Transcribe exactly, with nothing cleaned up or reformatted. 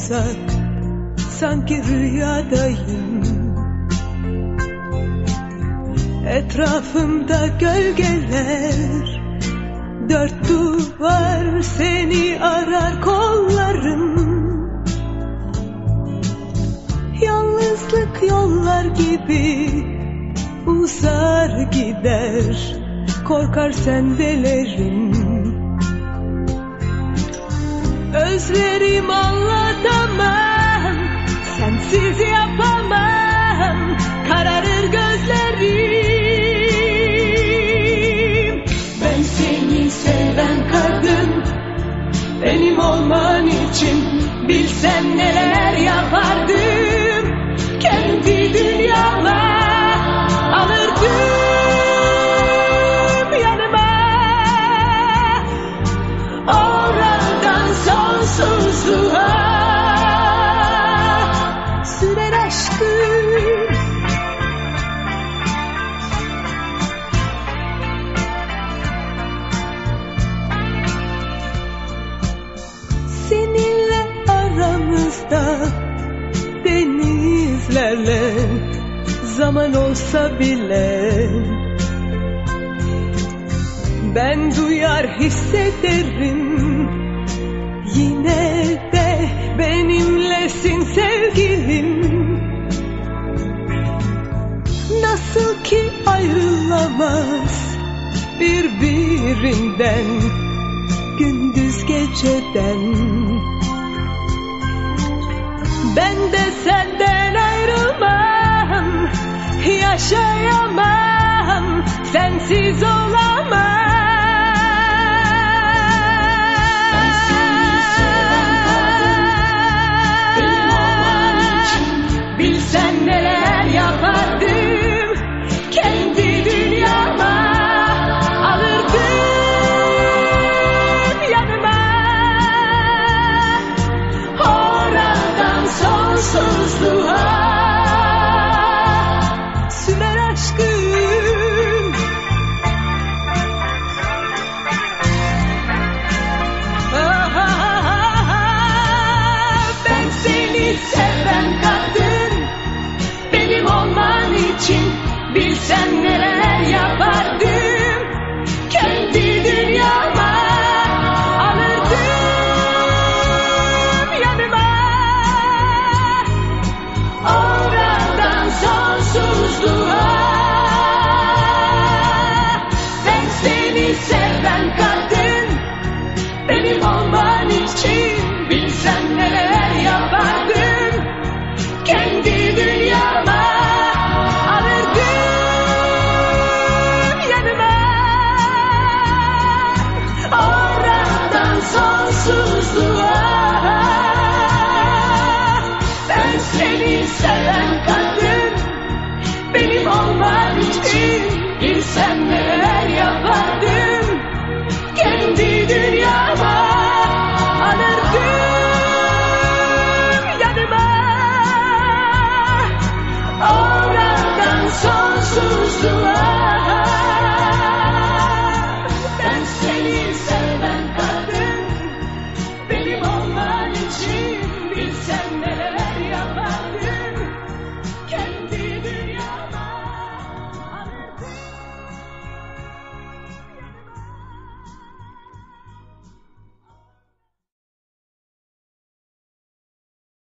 uzak, sanki rüyadayım. Etrafımda gölgeler, dört duvar seni arar kollarım. Yalnızlık yollar gibi uzar gider, korkar sendelerim. Özlerim anlatamam, sensiz yapamam, kararır gözlerim. Ben seni seven kadın, benim olman için bilsem neler yapardım. Kendi dünyama alırdım yanıma, oradan sonsuzluğa sürer aşkım. Seninle aramızda denizlerle zaman olsa bile, ben duyar hissederim. Yine de benimlesin sevgilim. Nasıl ki ayrılamaz birbirinden gündüz geceden, ben de senden ayrılmam, yaşayamam, sensiz olamam. Ben seni seven kadın, benim olman için bilsen neler yapardım. Kendi dünyama alırdım yanıma, oradan sonsuzluğa sürer aşkım. Ben seni seven kadın, benim olman için bilsen neler yapardım. Kendi dünyama alırdım yanıma, oradan sonsuzluğa. Ben seni seven kadın, benim olman için bilsen neler yapardım. Kendi dünyama alırdım yanıma, oradan sonsuzluğa. Ben seni seven kadın, benim olman için bilsem neler yapardım. Kendi dünyama alırdım yanıma, oradan sonsuzluğa. Ben